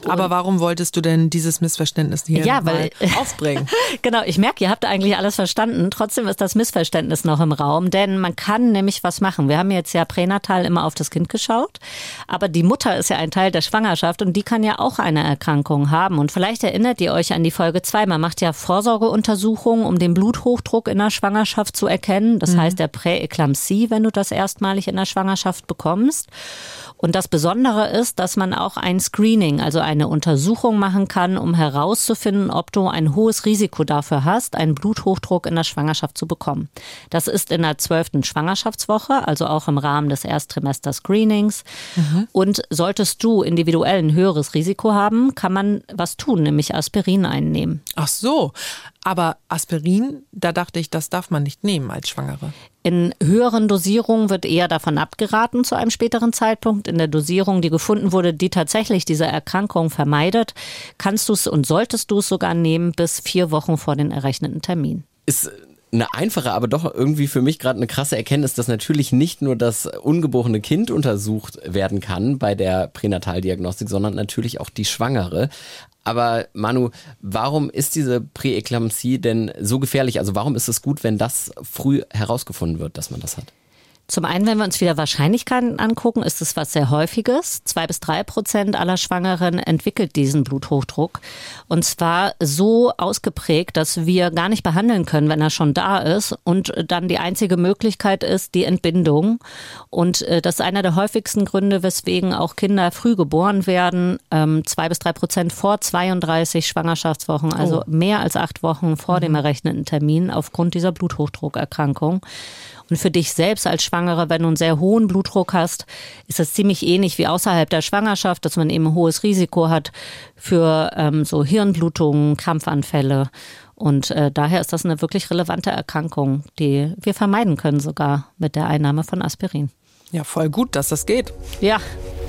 Aber warum wolltest du denn dieses Missverständnis hier ja, mal weil, aufbringen? Genau, ich merke, ihr habt eigentlich alles verstanden. Trotzdem ist das Missverständnis noch im Raum, denn man kann nämlich was machen. Wir haben jetzt ja pränatal immer auf das Kind geschaut, aber die Mutter ist ja ein Teil der Schwangerschaft und die kann ja auch eine Erkrankung haben. Und vielleicht erinnert ihr euch an die Folge zwei. Man macht ja Vorsorgeuntersuchungen, um den Bluthochdruck in der Schwangerschaft zu erkennen. Das mhm. heißt der Präeklampsie, wenn du das erstmalig in der Schwangerschaft bekommst. Und das Besondere ist, dass man auch ein Screening, also eine Untersuchung machen kann, um herauszufinden, ob du ein hohes Risiko dafür hast, einen Bluthochdruck in der Schwangerschaft zu bekommen. Das ist in der zwölften Schwangerschaftswoche, also auch im Rahmen des Ersttrimester-Screenings. Mhm. Und solltest du individuell ein höheres Risiko haben, kann man was tun, nämlich Aspirin einnehmen. Ach so, aber Aspirin, da dachte ich, das darf man nicht nehmen als Schwangere. In höheren Dosierungen wird eher davon abgeraten zu einem späteren Zeitpunkt. In der Dosierung, die gefunden wurde, die tatsächlich diese Erkrankung vermeidet, kannst du es und solltest du es sogar nehmen bis vier Wochen vor den errechneten Termin. Ist eine einfache, aber doch irgendwie für mich gerade eine krasse Erkenntnis, dass natürlich nicht nur das ungeborene Kind untersucht werden kann bei der Pränataldiagnostik, sondern natürlich auch die Schwangere. Aber Manu, warum ist diese Präeklampsie denn so gefährlich? Also warum ist es gut, wenn das früh herausgefunden wird, dass man das hat? Zum einen, wenn wir uns wieder Wahrscheinlichkeiten angucken, ist es was sehr Häufiges. Zwei bis drei Prozent aller Schwangeren entwickelt diesen Bluthochdruck. Und zwar so ausgeprägt, dass wir gar nicht behandeln können, wenn er schon da ist. Und dann die einzige Möglichkeit ist die Entbindung. Und das ist einer der häufigsten Gründe, weswegen auch Kinder früh geboren werden. Zwei bis drei Prozent vor zweiunddreißig Schwangerschaftswochen, also oh. mehr als acht Wochen vor mhm. dem errechneten Termin aufgrund dieser Bluthochdruckerkrankung. Und für dich selbst als Schwangere, wenn du einen sehr hohen Blutdruck hast, ist das ziemlich ähnlich wie außerhalb der Schwangerschaft, dass man eben ein hohes Risiko hat für ähm, so Hirnblutungen, Krampfanfälle. Und äh, daher ist das eine wirklich relevante Erkrankung, die wir vermeiden können sogar mit der Einnahme von Aspirin. Ja, voll gut, dass das geht. Ja.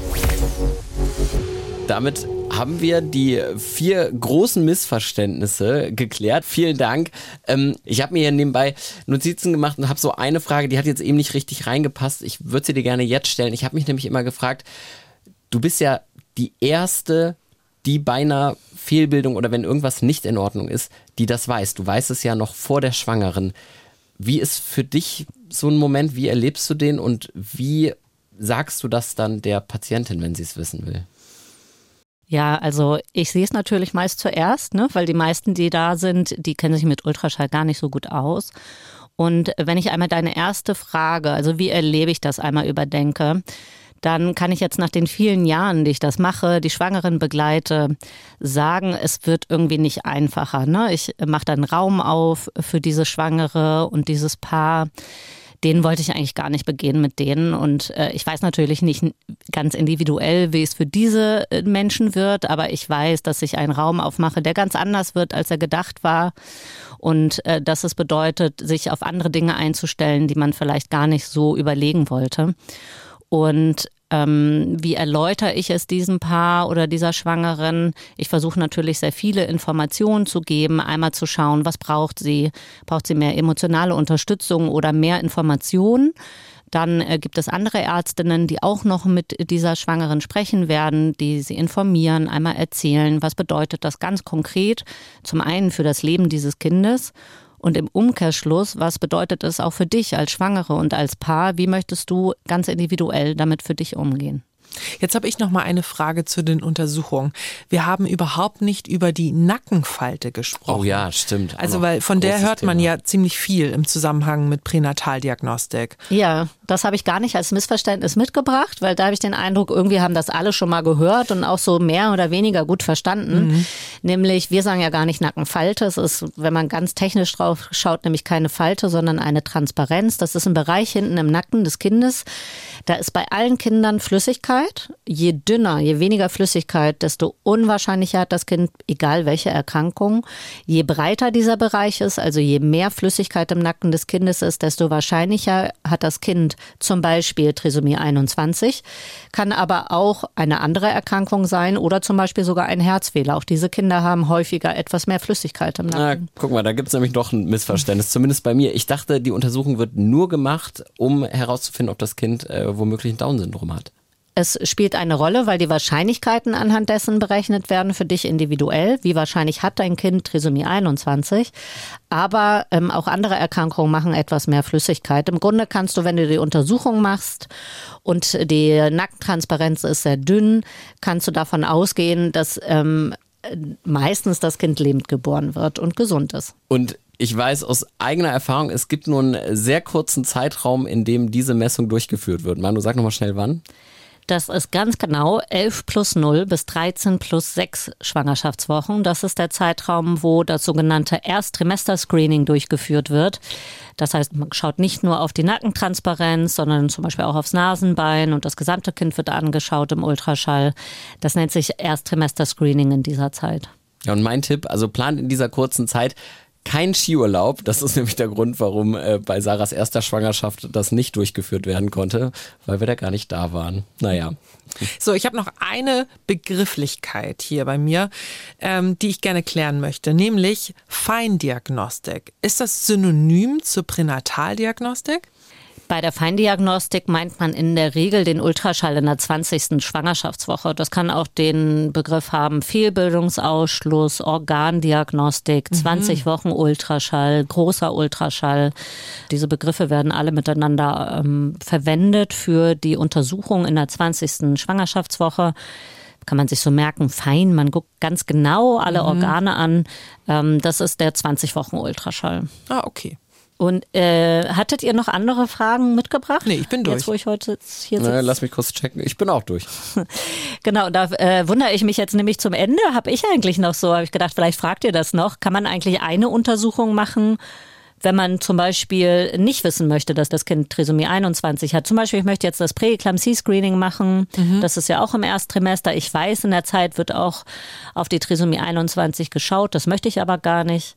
Damit haben wir die vier großen Missverständnisse geklärt. Vielen Dank. Ähm, ich habe mir hier nebenbei Notizen gemacht und habe so eine Frage, die hat jetzt eben nicht richtig reingepasst. Ich würde sie dir gerne jetzt stellen. Ich habe mich nämlich immer gefragt, du bist ja die Erste, die bei einer Fehlbildung oder wenn irgendwas nicht in Ordnung ist, die das weiß. Du weißt es ja noch vor der Schwangeren. Wie ist für dich so ein Moment, wie erlebst du den und wie sagst du das dann der Patientin, wenn sie es wissen will? Ja, also ich sehe es natürlich meist zuerst, ne, weil die meisten, die da sind, die kennen sich mit Ultraschall gar nicht so gut aus. Und wenn ich einmal deine erste Frage, also wie erlebe ich das, einmal überdenke, dann kann ich jetzt nach den vielen Jahren, die ich das mache, die Schwangeren begleite, sagen, es wird irgendwie nicht einfacher. Ne? Ich mache dann Raum auf für diese Schwangere und dieses Paar. Den wollte ich eigentlich gar nicht begehen mit denen. Und äh, ich weiß natürlich nicht ganz individuell, wie es für diese Menschen wird, aber ich weiß, dass ich einen Raum aufmache, der ganz anders wird, als er gedacht war. Und äh, dass es bedeutet, sich auf andere Dinge einzustellen, die man vielleicht gar nicht so überlegen wollte. Und ähm, wie erläutere ich es diesem Paar oder dieser Schwangeren? Ich versuche natürlich sehr viele Informationen zu geben, einmal zu schauen, was braucht sie? Braucht sie mehr emotionale Unterstützung oder mehr Informationen? Dann äh, gibt es andere Ärztinnen, die auch noch mit dieser Schwangeren sprechen werden, die sie informieren, einmal erzählen, was bedeutet das ganz konkret, zum einen für das Leben dieses Kindes. Und im Umkehrschluss, was bedeutet es auch für dich als Schwangere und als Paar? Wie möchtest du ganz individuell damit für dich umgehen? Jetzt habe ich noch mal eine Frage zu den Untersuchungen. Wir haben überhaupt nicht über die Nackenfalte gesprochen. Oh ja, stimmt. Also weil von der hört man ja ziemlich viel im Zusammenhang mit Pränataldiagnostik. Ja, das habe ich gar nicht als Missverständnis mitgebracht, weil da habe ich den Eindruck, irgendwie haben das alle schon mal gehört und auch so mehr oder weniger gut verstanden. Mhm. Nämlich, wir sagen ja gar nicht Nackenfalte. Es ist, wenn man ganz technisch drauf schaut, nämlich keine Falte, sondern eine Transparenz. Das ist ein Bereich hinten im Nacken des Kindes. Da ist bei allen Kindern Flüssigkeit. Je dünner, je weniger Flüssigkeit, desto unwahrscheinlicher hat das Kind, egal welche Erkrankung. Je breiter dieser Bereich ist, also je mehr Flüssigkeit im Nacken des Kindes ist, desto wahrscheinlicher hat das Kind zum Beispiel Trisomie einundzwanzig. Kann aber auch eine andere Erkrankung sein oder zum Beispiel sogar ein Herzfehler. Auch diese Kinder haben häufiger etwas mehr Flüssigkeit im Nacken. Na, guck mal, da gibt es nämlich doch ein Missverständnis, zumindest bei mir. Ich dachte, die Untersuchung wird nur gemacht, um herauszufinden, ob das Kind äh, womöglich ein Down-Syndrom hat. Es spielt eine Rolle, weil die Wahrscheinlichkeiten anhand dessen berechnet werden für dich individuell. Wie wahrscheinlich hat dein Kind Trisomie einundzwanzig? Aber ähm, auch andere Erkrankungen machen etwas mehr Flüssigkeit. Im Grunde kannst du, wenn du die Untersuchung machst und die Nackentransparenz ist sehr dünn, kannst du davon ausgehen, dass ähm, meistens das Kind lebend geboren wird und gesund ist. Und ich weiß aus eigener Erfahrung, es gibt nur einen sehr kurzen Zeitraum, in dem diese Messung durchgeführt wird. Manu, sag nochmal schnell wann. Das ist ganz genau elf plus null bis dreizehn plus sechs Schwangerschaftswochen. Das ist der Zeitraum, wo das sogenannte Ersttrimester-Screening durchgeführt wird. Das heißt, man schaut nicht nur auf die Nackentransparenz, sondern zum Beispiel auch aufs Nasenbein und das gesamte Kind wird angeschaut im Ultraschall. Das nennt sich Ersttrimester-Screening in dieser Zeit. Ja, und mein Tipp, also plant in dieser kurzen Zeit kein Skiurlaub. Das ist nämlich der Grund, warum äh, bei Sarahs erster Schwangerschaft das nicht durchgeführt werden konnte, weil wir da gar nicht da waren. Naja. So, ich habe noch eine Begrifflichkeit hier bei mir, ähm, die ich gerne klären möchte, nämlich Feindiagnostik. Ist das synonym zur Pränataldiagnostik? Bei der Feindiagnostik meint man in der Regel den Ultraschall in der zwanzigsten Schwangerschaftswoche. Das kann auch den Begriff haben Fehlbildungsausschluss, Organdiagnostik, zwanzig Wochen Ultraschall, großer Ultraschall. Diese Begriffe werden alle miteinander ähm, verwendet für die Untersuchung in der zwanzigsten Schwangerschaftswoche. Kann man sich so merken, fein, man guckt ganz genau alle mhm. Organe an. Ähm, das ist der zwanzig Wochen Ultraschall. Ah, okay. Und äh, hattet ihr noch andere Fragen mitgebracht? Nee, ich bin durch. Jetzt, wo ich heute hier sitze. Na, lass mich kurz checken. Ich bin auch durch. Genau, da äh, wundere ich mich jetzt nämlich zum Ende. Habe ich eigentlich noch so, habe ich gedacht, vielleicht fragt ihr das noch. Kann man eigentlich eine Untersuchung machen, wenn man zum Beispiel nicht wissen möchte, dass das Kind Trisomie einundzwanzig hat? Zum Beispiel, ich möchte jetzt das Präeklampsie-Screening machen. Mhm. Das ist ja auch im Ersttrimester. Ich weiß, in der Zeit wird auch auf die Trisomie einundzwanzig geschaut. Das möchte ich aber gar nicht.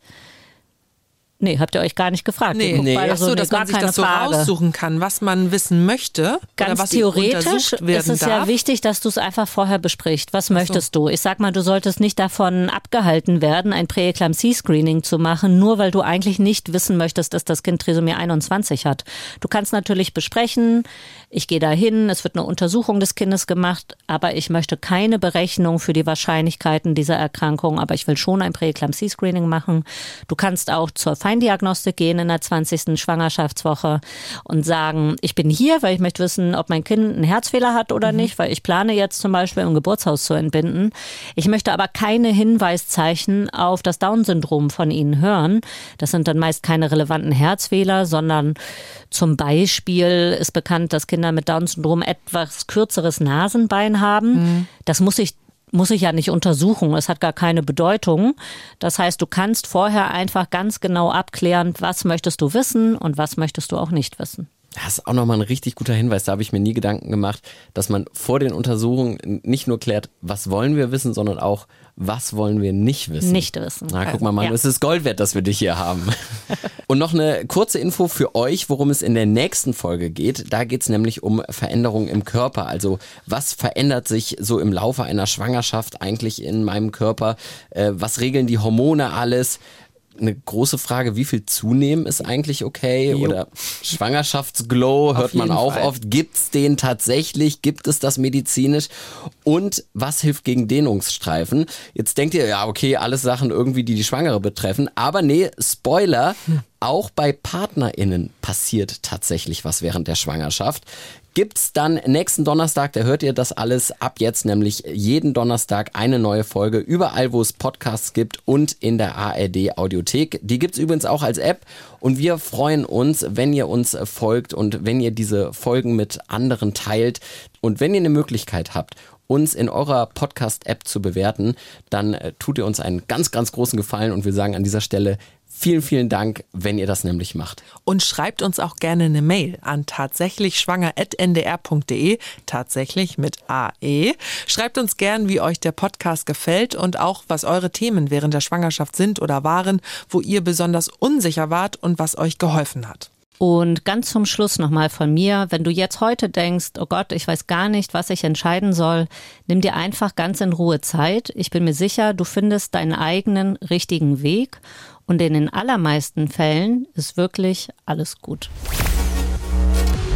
Nee, habt ihr euch gar nicht gefragt. Nee, nee. Ach so, nee, dass man sich das so Frage. raussuchen kann, was man wissen möchte. Ganz oder was theoretisch ist es darf. ja wichtig, dass du es einfach vorher besprichst. Was möchtest so. du? Ich sag mal, du solltest nicht davon abgehalten werden, ein Präeklampsie-Screening zu machen, nur weil du eigentlich nicht wissen möchtest, dass das Kind Trisomie einundzwanzig hat. Du kannst natürlich besprechen, ich gehe da hin, es wird eine Untersuchung des Kindes gemacht, aber ich möchte keine Berechnung für die Wahrscheinlichkeiten dieser Erkrankung, aber ich will schon ein Präeklampsie-Screening machen. Du kannst auch zur Feindiagnostik gehen in der zwanzigsten Schwangerschaftswoche und sagen, ich bin hier, weil ich möchte wissen, ob mein Kind einen Herzfehler hat oder mhm. nicht, weil ich plane jetzt zum Beispiel im Geburtshaus zu entbinden. Ich möchte aber keine Hinweiszeichen auf das Down-Syndrom von Ihnen hören. Das sind dann meist keine relevanten Herzfehler, sondern zum Beispiel ist bekannt, dass Kinder mit Down-Syndrom etwas kürzeres Nasenbein haben. Mhm. Das muss ich muss ich ja nicht untersuchen. Es hat gar keine Bedeutung. Das heißt, du kannst vorher einfach ganz genau abklären, was möchtest du wissen und was möchtest du auch nicht wissen. Das ist auch nochmal ein richtig guter Hinweis. Da habe ich mir nie Gedanken gemacht, dass man vor den Untersuchungen nicht nur klärt, was wollen wir wissen, sondern auch, was wollen wir nicht wissen. Nicht wissen. Na, guck mal, Mann, ja. Es ist Gold wert, dass wir dich hier haben. Und noch eine kurze Info für euch, worum es in der nächsten Folge geht. Da geht es nämlich um Veränderungen im Körper. Also was verändert sich so im Laufe einer Schwangerschaft eigentlich in meinem Körper? Äh, was regeln die Hormone alles? Eine große Frage, wie viel zunehmen ist eigentlich okay? Jo. Oder Schwangerschaftsglow hört man auch Fall. oft. Gibt es den tatsächlich? Gibt es das medizinisch? Und was hilft gegen Dehnungsstreifen? Jetzt denkt ihr, ja okay, alles Sachen irgendwie, die die Schwangere betreffen. Aber nee, Spoiler, hm. auch bei PartnerInnen passiert tatsächlich was während der Schwangerschaft. Gibt's dann nächsten Donnerstag, da hört ihr das alles ab jetzt, nämlich jeden Donnerstag eine neue Folge, überall wo es Podcasts gibt und in der A R D Audiothek. Die gibt's übrigens auch als App und wir freuen uns, wenn ihr uns folgt und wenn ihr diese Folgen mit anderen teilt und wenn ihr eine Möglichkeit habt, uns in eurer Podcast-App zu bewerten, dann tut ihr uns einen ganz, ganz großen Gefallen und wir sagen an dieser Stelle vielen, vielen Dank, wenn ihr das nämlich macht. Und schreibt uns auch gerne eine Mail an tatsächlichschwanger at n d r punkt d e, tatsächlich mit A E. Schreibt uns gern, wie euch der Podcast gefällt und auch, was eure Themen während der Schwangerschaft sind oder waren, wo ihr besonders unsicher wart und was euch geholfen hat. Und ganz zum Schluss nochmal von mir, wenn du jetzt heute denkst, oh Gott, ich weiß gar nicht, was ich entscheiden soll, nimm dir einfach ganz in Ruhe Zeit. Ich bin mir sicher, du findest deinen eigenen richtigen Weg und in den allermeisten Fällen ist wirklich alles gut.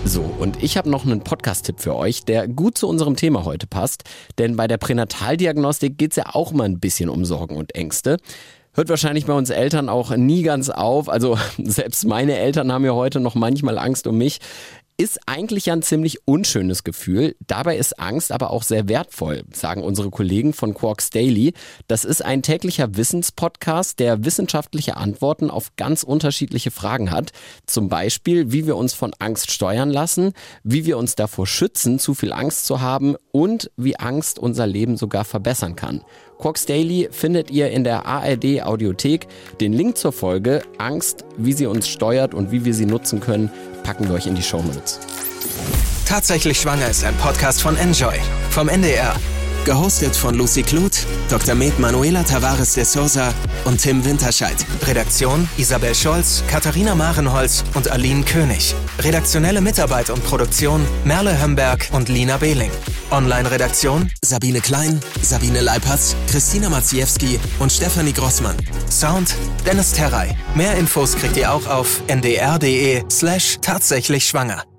So, und ich habe noch einen Podcast-Tipp für euch, der gut zu unserem Thema heute passt. Denn bei der Pränataldiagnostik geht es ja auch mal ein bisschen um Sorgen und Ängste. Hört wahrscheinlich bei uns Eltern auch nie ganz auf. Also selbst meine Eltern haben ja heute noch manchmal Angst um mich. Ist eigentlich ja ein ziemlich unschönes Gefühl. Dabei ist Angst aber auch sehr wertvoll, sagen unsere Kollegen von Quarks Daily. Das ist ein täglicher Wissenspodcast, der wissenschaftliche Antworten auf ganz unterschiedliche Fragen hat. Zum Beispiel, wie wir uns von Angst steuern lassen, wie wir uns davor schützen, zu viel Angst zu haben und wie Angst unser Leben sogar verbessern kann. Quarks Daily findet ihr in der A R D Audiothek. Den Link zur Folge Angst, wie sie uns steuert und wie wir sie nutzen können, packen wir euch in die Shownotes. Tatsächlich schwanger ist ein Podcast von Enjoy vom N D R. Gehostet von Lucy Kluth, Doktor Med Manuela Tavares de Sousa und Tim Winterscheid. Redaktion Isabel Scholz, Katharina Marenholz und Aline König. Redaktionelle Mitarbeit und Produktion Merle Hömberg und Lina Behling. Online-Redaktion Sabine Klein, Sabine Leipertz, Christina Maciejewski und Stefanie Grossmann. Sound Dennis Terrey. Mehr Infos kriegt ihr auch auf ndr.de slash tatsächlich schwanger.